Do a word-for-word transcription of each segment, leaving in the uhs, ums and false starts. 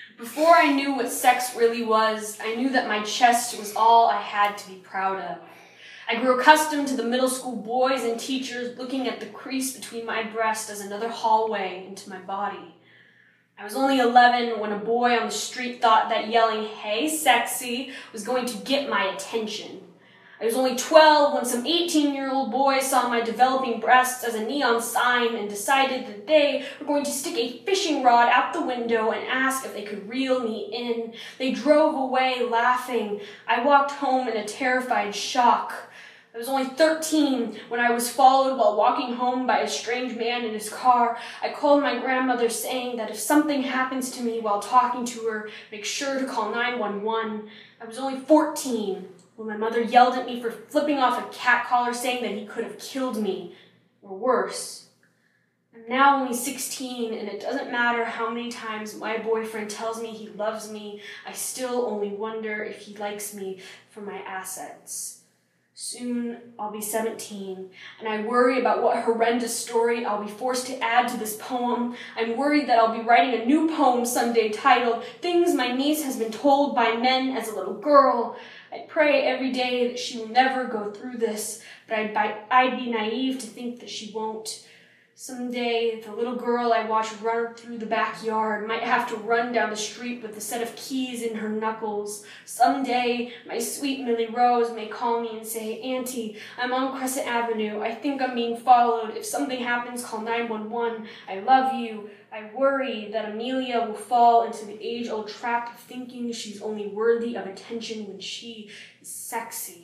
Before I knew what sex really was, I knew that my chest was all I had to be proud of. I grew accustomed to the middle school boys and teachers looking at the crease between my breast as another hallway into my body. I was only eleven when a boy on the street thought that yelling, "Hey, sexy," was going to get my attention. I was only twelve when some eighteen-year-old boys saw my developing breasts as a neon sign and decided that they were going to stick a fishing rod out the window and ask if they could reel me in. They drove away laughing. I walked home in a terrified shock. I was only thirteen when I was followed while walking home by a strange man in his car. I called my grandmother saying that if something happens to me while talking to her, make sure to call nine one one. I was only fourteen when my mother yelled at me for flipping off a cat collar saying that he could have killed me, or worse. I'm now only sixteen, and it doesn't matter how many times my boyfriend tells me he loves me, I still only wonder if he likes me for my assets. Soon I'll be seventeen, and I worry about what horrendous story I'll be forced to add to this poem. I'm worried that I'll be writing a new poem someday titled "Things My Niece Has Been Told by Men as a Little Girl." I pray every day that she will never go through this, but I'd, I'd be naive to think that she won't. Someday, the little girl I watch run through the backyard might have to run down the street with a set of keys in her knuckles. Someday, my sweet Millie Rose may call me and say, "Auntie, I'm on Crescent Avenue. I think I'm being followed. If something happens, call nine one one. I love you." I worry that Amelia will fall into the age-old trap of thinking she's only worthy of attention when she is sexy.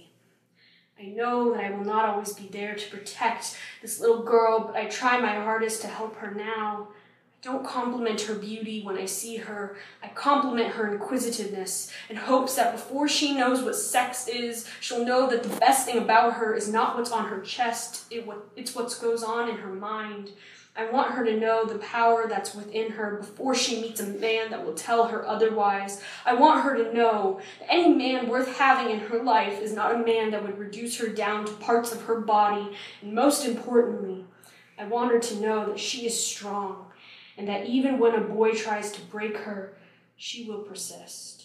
I know that I will not always be there to protect this little girl, but I try my hardest to help her now. I don't compliment her beauty when I see her. I compliment her inquisitiveness in hopes that before she knows what sex is, she'll know that the best thing about her is not what's on her chest, it what, it's what goes on in her mind. I want her to know the power that's within her before she meets a man that will tell her otherwise. I want her to know that any man worth having in her life is not a man that would reduce her down to parts of her body. And most importantly, I want her to know that she is strong and that even when a boy tries to break her, she will persist.